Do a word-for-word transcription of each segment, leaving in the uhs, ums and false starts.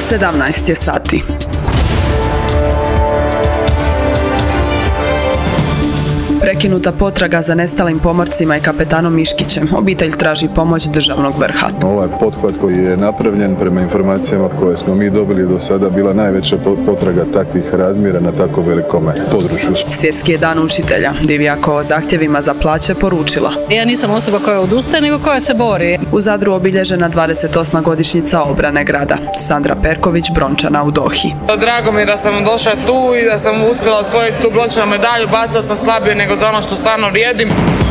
sedamnaest je sati. Prekinuta potraga za nestalim pomorcima i kapetanom Miškićem. Obitelj traži pomoć državnog vrha. Ovaj pothvat koji je napravljen, prema informacijama koje smo mi dobili do sada, bila najveća potraga takvih razmjera na tako velikome području. Svjetski je dan učitelja. Divjako o zahtjevima za plaće poručila: ja nisam osoba koja odustaje, nego koja se bori. U Zadru obilježena dvadeset osma godišnjica obrane grada. Sandra Perković, Brončana u Dohi. Drago mi je da sam došla tu i da sam uspjela osvojiti tu brončanu medalju. Bacila sam slabije nego za ono što stvarno vrijedim.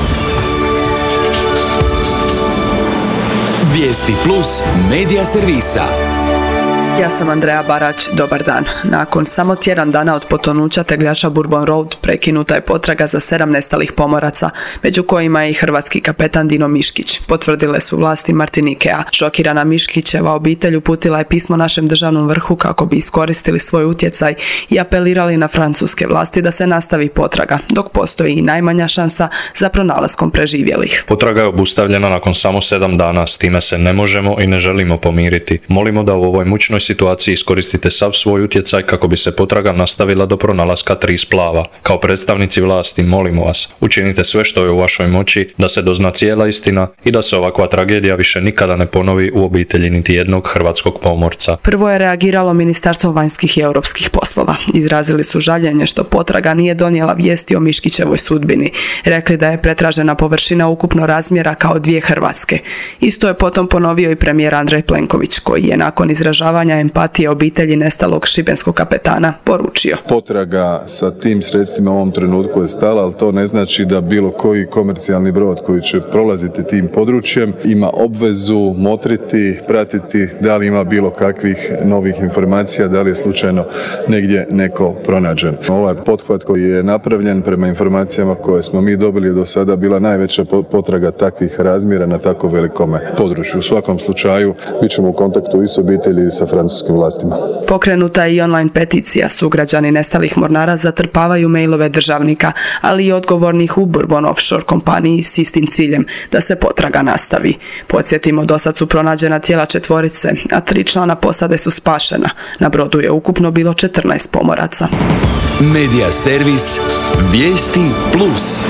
Vijesti plus medija servisa. Ja sam Andreja Barać, dobar dan. Nakon samo tjedan dana od potonuća tegljača Bourbon Road prekinuta je potraga za sedam nestalih pomoraca, među kojima je i hrvatski kapetan Dino Miškić, potvrdile su vlasti Martinikea. Šokirana Miškićeva obitelj uputila je pismo našem državnom vrhu kako bi iskoristili svoj utjecaj i apelirali na francuske vlasti da se nastavi potraga, dok postoji i najmanja šansa za pronalaskom preživjelih. Potraga je obustavljena nakon samo sedam dana, s time se ne možemo i ne želimo pomiriti. Molimo da u ovoj mučnoj situaciji iskoristite sav svoj utjecaj kako bi se potraga nastavila do pronalaska tri splava. Kao predstavnici vlasti molimo vas, učinite sve što je u vašoj moći da se dozna cijela istina i da se ovakva tragedija više nikada ne ponovi u obitelji niti jednog hrvatskog pomorca. Prvo je reagiralo Ministarstvo vanjskih i europskih poslova. Izrazili su žaljenje što potraga nije donijela vijesti o Miškićevoj sudbini. Rekli da je pretražena površina ukupno razmjera kao dvije Hrvatske. Isto je potom ponovio i premijer Andrej Plenković, koji je nakon izražavanja empatije obitelji nestalog šibenskog kapetana poručio: potraga sa tim sredstvima u ovom trenutku je stala, ali to ne znači da bilo koji komercijalni brod koji će prolaziti tim područjem ima obvezu motriti, pratiti da li ima bilo kakvih novih informacija, da li je slučajno negdje neko pronađen. Ovaj pothvat koji je napravljen, prema informacijama koje smo mi dobili do sada, bila najveća potraga takvih razmjera na tako velikome području. U svakom slučaju bit ćemo u kontaktu i s obitelji i sa francuskim vlastima. Pokrenuta je i online peticija. Sugrađani nestalih mornara zatrpavaju mailove državnika, ali i odgovornih u Bourbon Offshore kompaniji s istim ciljem, da se potraga nastavi. Podsjetimo, dosad su pronađena tijela četvorice, a tri člana posade su spašena. Na brodu je ukupno bilo četrnaest pomoraca. Medija servis Vijesti plus.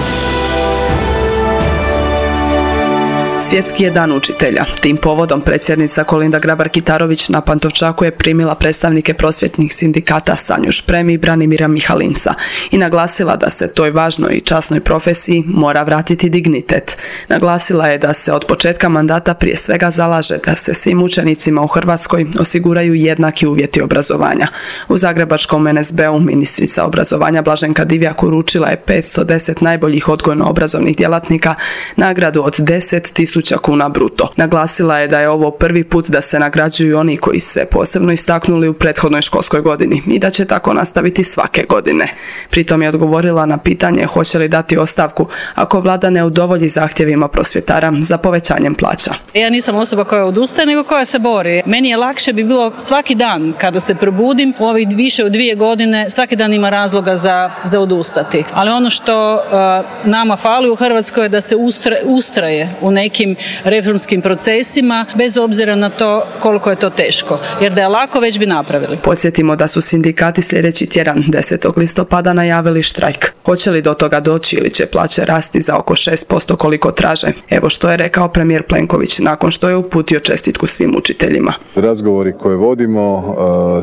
Svjetski je dan učitelja. Tim povodom predsjednica Kolinda Grabar-Kitarović na Pantovčaku je primila predstavnike prosvjetnih sindikata Sanju Šprem i Branimira Mihalinca i naglasila da se toj važnoj i časnoj profesiji mora vratiti dignitet. Naglasila je da se od početka mandata prije svega zalaže da se svim učenicima u Hrvatskoj osiguraju jednaki uvjeti obrazovanja. U zagrebačkom en es be u ministrica obrazovanja Blaženka Divjak uručila je petsto deset najboljih odgojno-obrazovnih djelatnika nagradu od deset tisuća kuna bruto. Naglasila je da je ovo prvi put da se nagrađuju oni koji se posebno istaknuli u prethodnoj školskoj godini i da će tako nastaviti svake godine. Pritom je odgovorila na pitanje hoće li dati ostavku ako vlada ne udovolji zahtjevima prosvjetara za povećanjem plaća. Ja nisam osoba koja odustaje, nego koja se bori. Meni je lakše bi bilo svaki dan kada se probudim u ovih više od dvije godine, svaki dan ima razloga za, za odustati. Ali ono što uh, nama fali u Hrvatskoj je da se ustra, ustraje u nekim reformskim procesima, bez obzira na to koliko je to teško. Jer da je lako, već bi napravili. Podsjetimo da su sindikati sljedeći tjedan, desetog listopada, najavili štrajk. Hoće li do toga doći ili će plaće rasti za oko šest posto koliko traže? Evo što je rekao premijer Plenković nakon što je uputio čestitku svim učiteljima. Razgovori koje vodimo uh,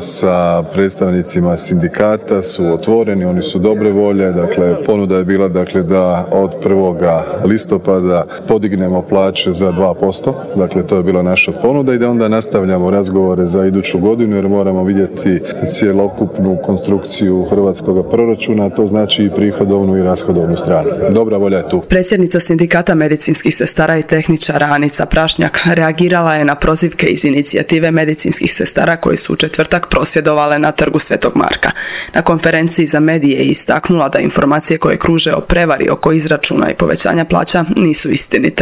sa predstavnicima sindikata su otvoreni, oni su dobre volje. Dakle, ponuda je bila dakle, da od prvoga listopada podignemo plaće za dva posto. Dakle, to je bila naša ponuda i da onda nastavljamo razgovore za iduću godinu jer moramo vidjeti cjelokupnu konstrukciju hrvatskog proračuna, a to znači i prihodovnu i rashodovnu stranu. Dobra volja je tu. Predsjednica sindikata medicinskih sestara i tehničara Anica Prašnjak reagirala je na prozivke iz inicijative medicinskih sestara koji su u četvrtak prosvjedovale na Trgu Svetog Marka. Na konferenciji za medije je istaknula da informacije koje kruže o prevari oko izračuna i povećanja plaća nisu istinite. Tvrdi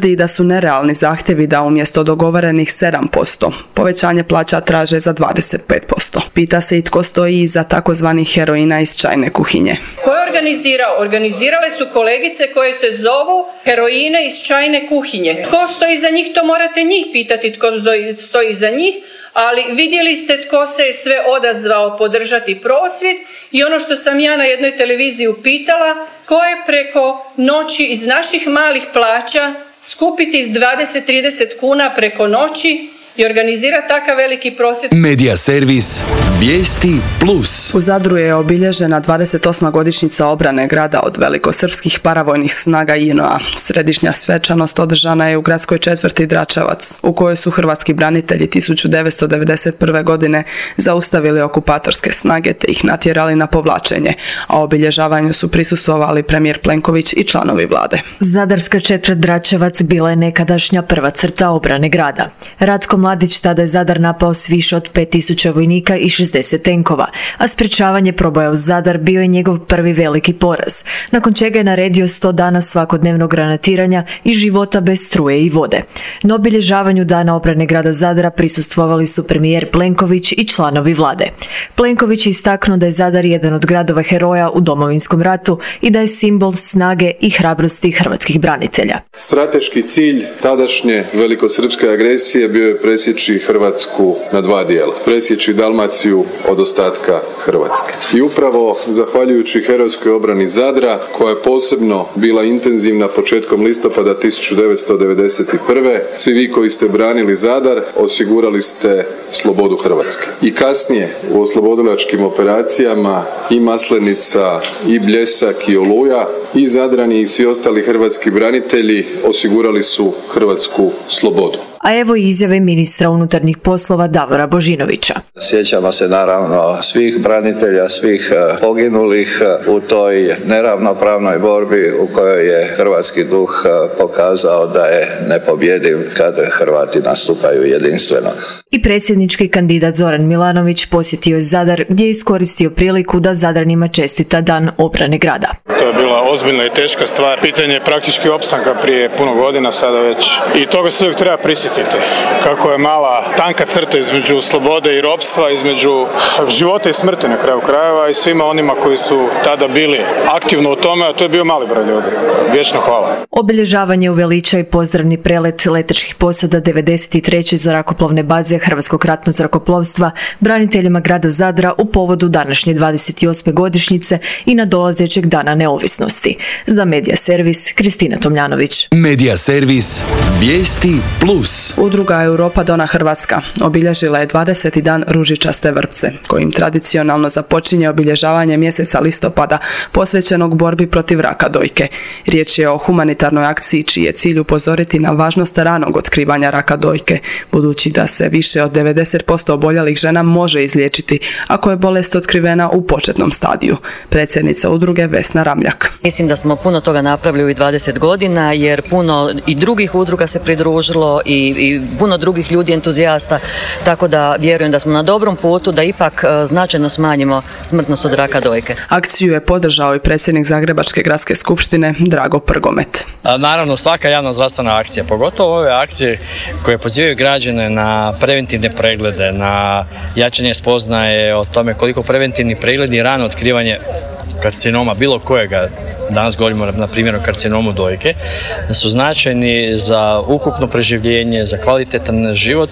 Tvrdi da su nerealni zahtjevi da umjesto dogovorenih sedam posto povećanje plaća traže za dvadeset pet posto. Pita se i tko stoji iza takozvanih heroina iz čajne kuhinje. Ko je organizirao? Organizirale su kolegice koje se zovu heroine iz čajne kuhinje. Tko stoji iza njih, to morate njih pitati tko stoji iza njih, ali vidjeli ste tko se je sve odazvao podržati prosvjed i ono što sam ja na jednoj televiziji upitala, ko je preko noći iz naših malih plaća skupiti iz dvadeset do trideset kuna preko noći i organizira takav veliki prosvjed. Medija servis Vijesti plus. U Zadru je obilježena dvadeset osma godišnjica obrane grada od velikosrpskih paravojnih snaga I N O A. Središnja svečanost održana je u gradskoj četvrti Dračevac, u kojoj su hrvatski branitelji tisuću devetsto devedeset prve. godine zaustavili okupatorske snage te ih natjerali na povlačenje, a obilježavanju su prisustvovali premijer Plenković i članovi vlade. Zadarska četvrt Dračevac bila je nekadašnja prva crta obrane grada. Ratko Mladić tada je Zadar napao s više od pet tisuća vojnika i šezdeset tenkova, a sprečavanje proboja u Zadar bio je njegov prvi veliki poraz, nakon čega je naredio sto dana svakodnevnog granatiranja i života bez struje i vode. Na obilježavanju Dana obrane grada Zadra prisustvovali su premijer Plenković i članovi vlade. Plenković je istaknuo da je Zadar jedan od gradova heroja u Domovinskom ratu i da je simbol snage i hrabrosti hrvatskih branitelja. Strateški cilj tadašnje velikosrpske agresije bio je presjeći Hrvatsku na dva dijela. Presjeći Dalmaciju od ostatka Hrvatske. I upravo zahvaljujući herojskoj obrani Zadra, koja je posebno bila intenzivna početkom listopada tisuću devetsto devedeset prve. svi vi koji ste branili Zadar osigurali ste slobodu Hrvatske. I kasnije u oslobodilačkim operacijama i Maslenica, i Bljesak, i Oluja, i Zadrani i svi ostali hrvatski branitelji osigurali su hrvatsku slobodu. A evo i izjave ministra unutarnjih poslova Davora Božinovića. Sjećamo se naravno svih branitelja, svih poginulih u toj neravnopravnoj borbi u kojoj je hrvatski duh pokazao da je nepobjediv kad Hrvati nastupaju jedinstveno. I predsjednički kandidat Zoran Milanović posjetio je Zadar gdje je iskoristio priliku da Zadranima čestita Dan obrane grada. To je bila ozbiljna i teška stvar. Pitanje je praktički opstanka prije puno godina sada već. I toga se uvijek treba prisjetiti. Kako je mala tanka crta između slobode i ropstva, između života i smrti na kraju krajeva i svima onima koji su tada bili aktivno u tome, a to je bio mali broj ljudi. Vječno hvala. Obilježavanje uveliča i pozdravni prelet letečkih posada devedeset treće zrakoplovne baze Hrvatskog ratnog zrakoplovstva braniteljima grada Zadra u povodu današnje dvadeset osme godišnjice i nadolazećeg Dana neovisnosti. Za Medija servis Kristina Tomljanović. Medija servis Vijesti plus. Udruga Europa Dona Hrvatska obilježila je dvadeseti dan ružičaste vrpce, kojim tradicionalno započinje obilježavanje mjeseca listopada posvećenog borbi protiv raka dojke. Riječ je o humanitarnoj akciji čiji je cilj upozoriti na važnost ranog otkrivanja raka dojke, budući da se više od devedeset posto oboljelih žena može izliječiti ako je bolest otkrivena u početnom stadiju. Predsjednica udruge Vesna Ramljak. Mislim da smo puno toga napravili u dvadeset godina jer puno i drugih udruga se pridružilo i, i puno drugih ljudi entuzijasta, tako da vjerujem da smo na dobrom putu da ipak značajno smanjimo smrtnost od raka dojke. Akciju je podržao i predsjednik Zagrebačke gradske skupštine Drago Prgomet. Naravno, svaka javna zdravstvena akcija, pogotovo ove akcije koje pozivaju građane na preventivne preglede, na jačanje spoznaje o tome koliko preventivni pregledi i rano otkrivanje karcinoma, bilo kojega, danas govorimo na primjer o karcinomu dojke, su značajni za ukupno preživljenje, za kvalitetan život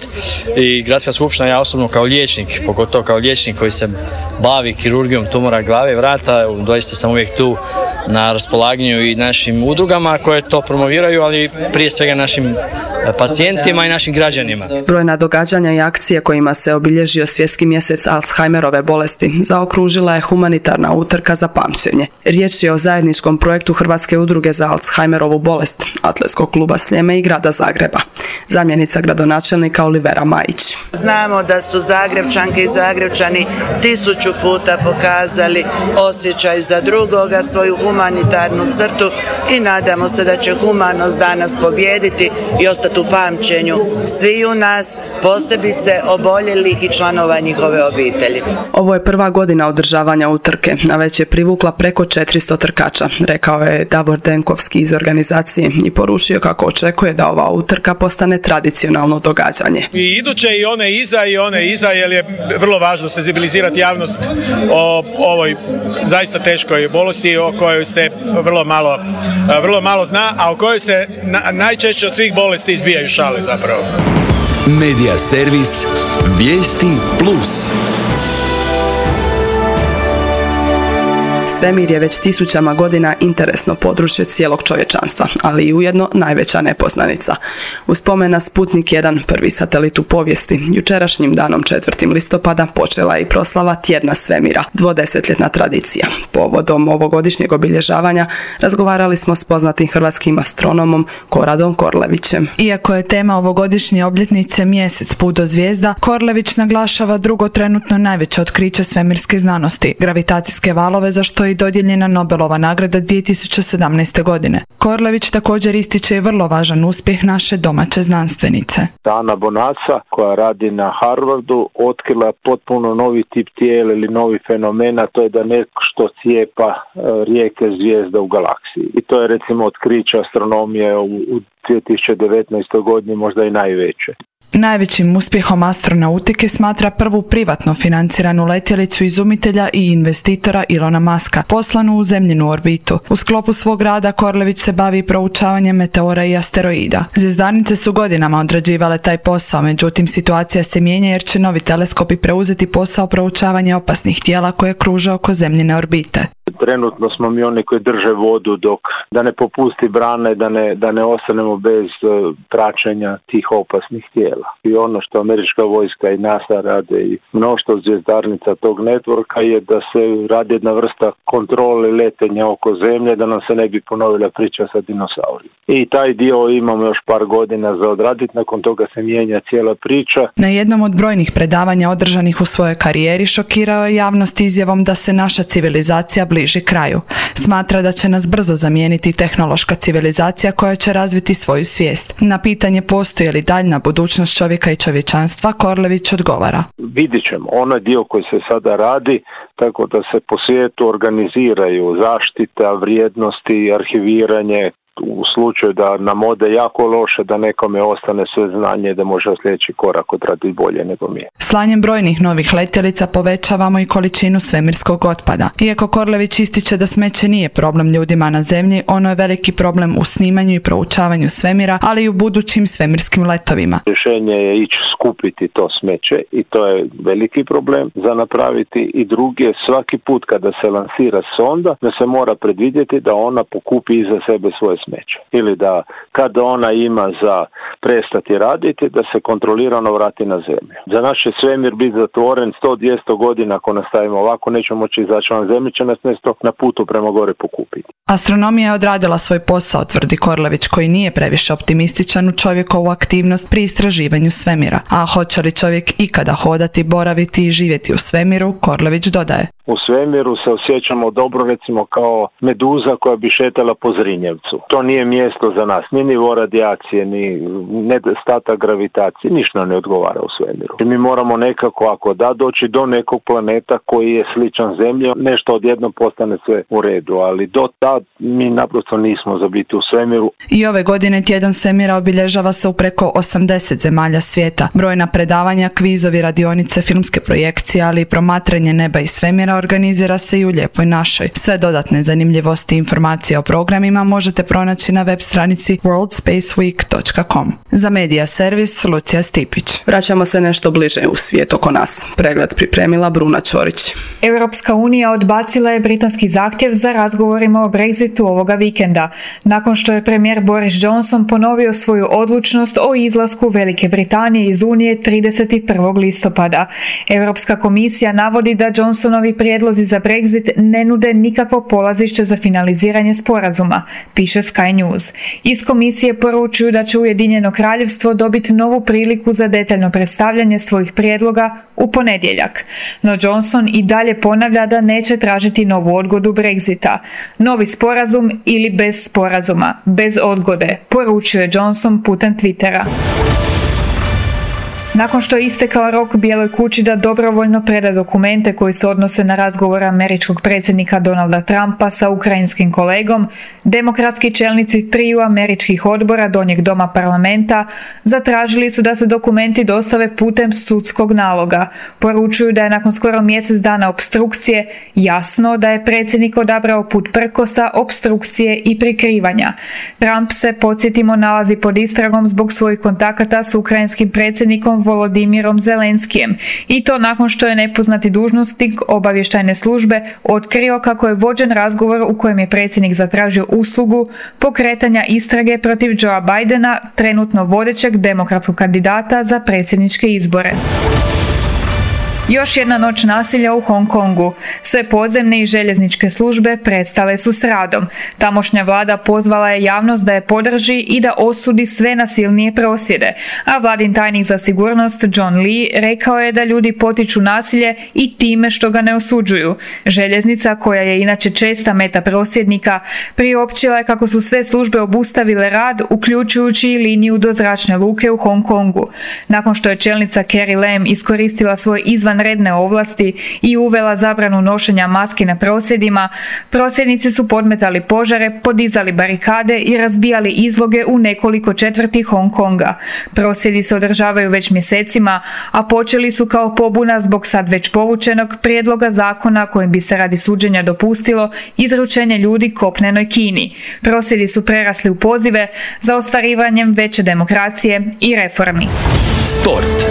i Gradska skupština, ja osobno kao liječnik, pogotovo kao liječnik koji se bavi kirurgijom tumora glave i vrata, doista sam uvijek tu na raspolaganju i našim udrugama koje to promoviraju, ali prije svega našim pacijentima i našim građanima. Brojna događanja i akcije kojima se obilježio svjetski mjesec Alzheimerove bolesti zaokružila je humanitarna utrka za pamćenje. Riječ je o zajedničkom projektu Hrvatske udruge za Alzheimerovu bolest, Atletskog kluba Sljeme i grada Zagreba. Zamjenica gradonačelnika Olivera Majić. Znamo da su Zagrepčanke i Zagrepčani tisuću puta pokazali osjećaj za drugoga, svoju humanitarnu crtu i nadamo se da će humanost danas pobijediti i ostati u pamćenju sviju nas, posebice oboljelih i članova njihove obitelji. Ovo je prva godina održavanja utrke, a već je privukla preko četiristo trkača, rekao je Davor Denkovski iz organizacije i poručio kako očekuje da ova utrka postane tradicionalno događanje. I iduće i one iza i one iza, jer je vrlo važno senzibilizirati javnost o ovoj zaista teškoj bolesti o kojoj se vrlo malo, vrlo malo zna, a o kojoj se na, najčešće od svih bolesti izbijaju šale zapravo. Medija servis Vijesti plus. Svemir je već tisućama godina interesno područje cijelog čovječanstva, ali i ujedno najveća nepoznanica. U spomen na Sputnik jedan, prvi satelit u povijesti, jučerašnjim danom četvrtog listopada počela je i proslava Tjedna svemira, dvodesetljetna tradicija. Povodom ovogodišnjeg obilježavanja razgovarali smo s poznatim hrvatskim astronomom Koradom Korlevićem. Iako je tema ovogodišnje obljetnice Mjesec put do zvijezda, Korlević naglašava drugo trenutno najveće otkriće svemirske znanosti, gravitacijske valove, za što je i dodijeljena Nobelova nagrada dvije tisuće sedamnaeste. godine. Korlević također ističe i vrlo važan uspjeh naše domaće znanstvenice. Ana Bonassa, koja radi na Harvardu, otkrila potpuno novi tip tijela ili novi fenomen, a to je da nešto cijepa rijeke zvijezda u galaksiji. I to je recimo otkriće astronomije u, u dvije tisuće devetnaestoj. godini možda i najveće. Najvećim uspjehom astronautike smatra prvu privatno financiranu letjelicu izumitelja i investitora Ilona Muska, poslanu u zemljinu orbitu. U sklopu svog rada Korlević se bavi proučavanjem meteora i asteroida. Zvjezdarnice su godinama odrađivale taj posao, međutim situacija se mijenja jer će novi teleskopi preuzeti posao proučavanja opasnih tijela koje kruže oko zemljine orbite. Trenutno smo mi oni koji drže vodu dok da ne popusti brane, da ne, da ne ostanemo bez uh, praćenja tih opasnih tijela. I ono što američka vojska i NASA rade i mnoštvo zvjezdarnica tog networka je da se radi jedna vrsta kontrole letenja oko zemlje, da nam se ne bi ponovila priča sa dinosaurima. I taj dio imamo još par godina za odraditi, nakon toga se mijenja cijela priča. Na jednom od brojnih predavanja održanih u svojoj karijeri šokirao je javnost izjavom da se naša civilizacija bliži kraju. Smatra da će nas brzo zamijeniti tehnološka civilizacija koja će razviti svoju svijest. Na pitanje postoji li daljna budućnost čovjeka i čovječanstva, Korlević odgovara. Vidjet ćemo. Onaj dio koji se sada radi, tako da se po svijetu organiziraju zaštita, vrijednosti, arhiviranje, u slučaju da nam ode jako loše, da nekome ostane sve znanje da može sljedeći korak odraditi bolje nego mi. Slanjem brojnih novih letjelica povećavamo i količinu svemirskog otpada. Iako Korlević ističe da smeće nije problem ljudima na zemlji, ono je veliki problem u snimanju i proučavanju svemira, ali i u budućim svemirskim letovima. Rješenje je ići skupiti to smeće i to je veliki problem za napraviti. I drugi je svaki put kada se lansira sonda da se mora predvidjeti da ona pokupi iza sebe svoje smeće. Ili da kada ona ima za prestati raditi, da se kontrolirano vrati na zemlju. Za naš će svemir biti zatvoren sto do dvjesto godina ako nastavimo ovako, nećemo moći izaći van zemlje, će nas nešto na putu prema gore pokupiti. Astronomija je odradila svoj posao, tvrdi Korlević, koji nije previše optimističan u čovjekovu aktivnost pri istraživanju svemira. A hoće li čovjek ikada hodati, boraviti i živjeti u svemiru, Korlević dodaje. U svemiru se osjećamo dobro recimo kao meduza koja bi šetala po Zrinjevcu. To nije mjesto za nas, ni nivo radijacije, ni nedostatak gravitacije, ništa ne odgovara u svemiru. I mi moramo nekako, ako da, doći do nekog planeta koji je sličan Zemlji, nešto odjednom postane sve u redu, ali do tad mi naprosto nismo za biti u svemiru. I ove godine Tjedan svemira obilježava se u preko osamdeset zemalja svijeta. Brojna predavanja, kvizovi, radionice, filmske projekcije, ali i promatranje neba i svemira organizira se i u Lijepoj našoj. Sve dodatne zanimljivosti i informacije o programima možete pronaći na web stranici world space week dot com. Za Medija servis Lucija Stipić. Vraćamo se nešto bliže u svijet oko nas. Pregled pripremila Bruna Ćorić. Europska unija odbacila je britanski zahtjev za razgovorima o Brexitu ovoga vikenda, nakon što je premijer Boris Johnson ponovio svoju odlučnost o izlasku Velike Britanije iz Unije trideset prvog listopada. Europska komisija navodi da Johnsonovi prijedlozi prijedlozi za Brexit ne nude nikakvo polazište za finaliziranje sporazuma, piše Sky News. Iz komisije poručuju da će Ujedinjeno kraljevstvo dobiti novu priliku za detaljno predstavljanje svojih prijedloga u ponedjeljak. No Johnson i dalje ponavlja da neće tražiti novu odgodu Brexita. Novi sporazum ili bez sporazuma, bez odgode, poručio je Johnson putem Twittera. Nakon što je istekao rok Bijeloj kući da dobrovoljno preda dokumente koji se odnose na razgovor američkog predsjednika Donalda Trumpa sa ukrajinskim kolegom, demokratski čelnici triju američkih odbora Donjeg doma parlamenta zatražili su da se dokumenti dostave putem sudskog naloga. Poručuju da je nakon skoro mjesec dana opstrukcije jasno da je predsjednik odabrao put prkosa, opstrukcije i prikrivanja. Trump se, podsjetimo, nalazi pod istragom zbog svojih kontakata s ukrajinskim predsjednikom Volodimirom Zelenskijem i to nakon što je nepoznati dužnosnik obavještajne službe otkrio kako je vođen razgovor u kojem je predsjednik zatražio uslugu pokretanja istrage protiv Joea Bidena, trenutno vodećeg demokratskog kandidata za predsjedničke izbore. Još jedna noć nasilja u Hong Kongu. Sve podzemne i željezničke službe prestale su s radom. Tamošnja vlada pozvala je javnost da je podrži i da osudi sve nasilnije prosvjede, a vladin tajnik za sigurnost John Lee rekao je da ljudi potiču nasilje i time što ga ne osuđuju. Željeznica, koja je inače česta meta prosvjednika, priopćila je kako su sve službe obustavile rad, uključujući i liniju do zračne luke u Hong Kongu. Nakon što je čelnica Carrie Lam iskoristila svoj izvan redne ovlasti i uvela zabranu nošenja maski na prosvjedima, prosvjednici su podmetali požare, podizali barikade i razbijali izloge u nekoliko četvrti Hong Konga. Prosvjedi se održavaju već mjesecima, a počeli su kao pobuna zbog sad već povučenog prijedloga zakona kojim bi se radi suđenja dopustilo izručenje ljudi kopnenoj Kini. Prosvjedi su prerasli u pozive za ostvarivanjem veće demokracije i reformi. Sport.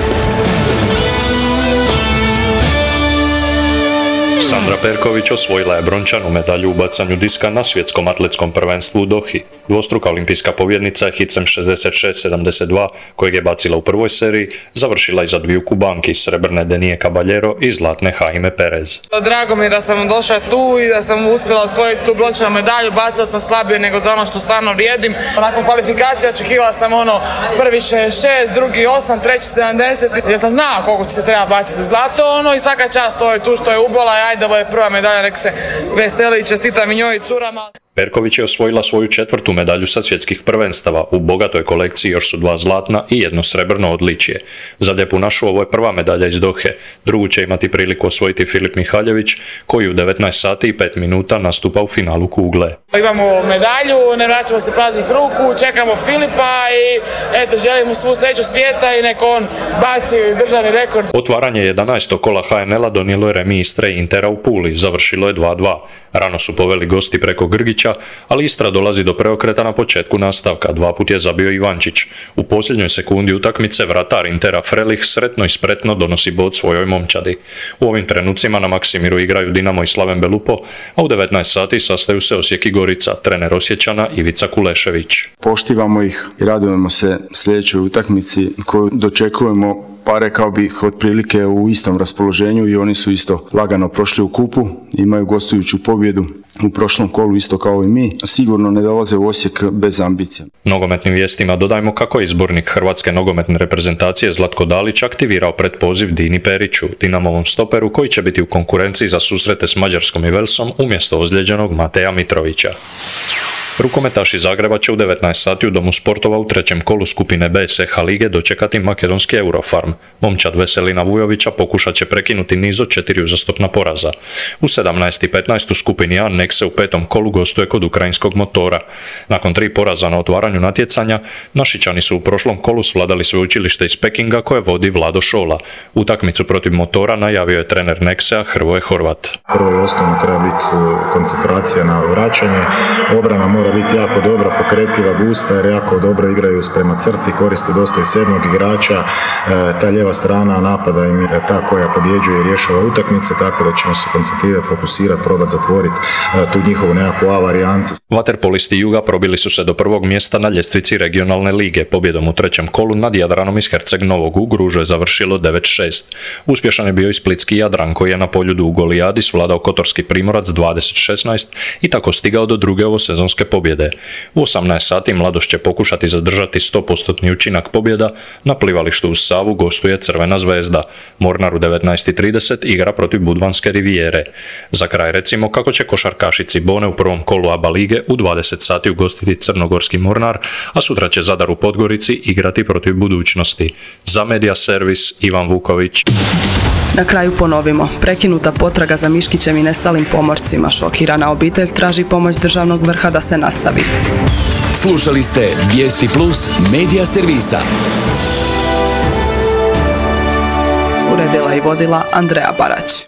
Sandra Perković osvojila je brončanu medalju u bacanju diska na svjetskom atletskom prvenstvu u Dohi. Dvostruka olimpijska pobjednica je hicem šezdeset šest sedamdeset dva, kojeg je bacila u prvoj seriji, završila iza dviju Kubanki, srebrne Denije Caballero i zlatne Jaime Perez. Drago mi je da sam došla tu i da sam uspjela osvojiti tu brončanu medalju. Bacila sam slabije nego za ono što stvarno vrijedim. Nakon kvalifikacija očekivala sam ono prvi šezdeset šest, drugi osam, treći sedamdeset. Ja sam znala koliko će se treba baciti za zlato ono, i svaka čast to je tu što je ubola i ajde, ovo je prva medalja, nek se veseli i čestitam i njoj i curama. Perković je osvojila svoju četvrtu medalju sa svjetskih prvenstava. U bogatoj kolekciji još su dva zlatna i jedno srebrno odličje. Za lijepu našu ovo je prva medalja iz Dohe. Drugu će imati priliku osvojiti Filip Mihaljević, koji u devetnaest sati i pet minuta nastupa u finalu kugle. Imamo medalju, ne vraćamo se praznih ruku, čekamo Filipa i eto, želimo svu sreću svijeta i nek on baci državni rekord. Otvaranje jedanaestog kola ha en el-a donijelo je remi Istre i Intera u Puli, završilo je dva dva. Rano su poveli gosti preko Grgića, ali Istra dolazi do preokreta na početku nastavka. Dva put je zabio Ivančić. U posljednjoj sekundi utakmice vratar Intera Frelih sretno i spretno donosi bod svojoj momčadi. U ovim trenucima na Maksimiru igraju Dinamo i Slaven Belupo, a u devetnaest sati sastaju se Osijek i Gorica, trener Osječana Ivica Kulešević. Poštivamo ih i radujemo se sljedećoj utakmici koju dočekujemo, pa rekao bih otprilike u istom raspoloženju, i oni su isto lagano prošli u kupu, imaju gostujuću pobjedu u prošlom kolu isto kao i mi. Sigurno ne dolaze u Osijek bez ambicija. Nogometnim vijestima dodajmo kako je izbornik Hrvatske nogometne reprezentacije Zlatko Dalić aktivirao pretpoziv Dini Periću, Dinamovom stoperu koji će biti u konkurenciji za susrete s Mađarskom i Velsom umjesto ozlijeđenog Mateja Mitrovića. Rukometaši Zagreba će u devetnaest sati u Domu sportova u trećem kolu skupine B S H lige dočekati makedonski Eurofarm. Momčad Veselina Vujovića pokušat će prekinuti niz od četiri uzastopna poraza. U sedamnaest i petnaest u skupini A Nekse u petom kolu gostuje kod ukrajinskog Motora. Nakon tri poraza na otvaranju natjecanja, Našičani su u prošlom kolu svladali sveučilište iz Pekinga koje vodi Vlado Šola. Utakmicu protiv Motora najavio je trener Neksea Hrvoje Horvat. Prvo i osnovno treba biti koncentracija na vraćanje, obrana mora mora biti jako dobra, pokretljiva, gusta, jer jako dobro igraju prema crti, koriste dosta i sedmog igrača, ta lijeva strana napada im je ta koja pobjeđuje i rješava utakmice, tako da ćemo se koncentrirati, fokusirati, probati zatvoriti tu njihovu nekakvu A varijantu. Vaterpolisti Juga probili su se do prvog mjesta na ljestvici regionalne lige. Pobjedom u trećem kolu nad Jadranom iz Herceg Novog u Gružu je završilo devet šest. Uspješan je bio i splitski Jadran koji je na Poljudu u Golijadi svladao kotorski Primorac dvadeset šesnaest i tako stigao do druge ovosezonske pobjede. U osamnaest sati Mladost će pokušati zadržati sto posto učinak pobjeda. Na plivalištu uz Savu gostuje Crvena zvezda. Mornar u devetnaest trideset igra protiv Budvanske Rivijere. Za kraj recimo kako će košarkaši Cibone u prvom kolu A B A lige u dvadeset sati ugostiti Crnogorski Mornar, a sutra će Zadar u Podgorici igrati protiv Budućnosti. Za Medija Servis Ivan Vuković. Na kraju ponovimo, prekinuta potraga za Miškićem i nestalim pomorcima. Šokirana obitelj traži pomoć državnog vrha da se nastavi. Slušali ste Vijesti Plus Medija Servisa. Uredila i vodila Andreja Barać.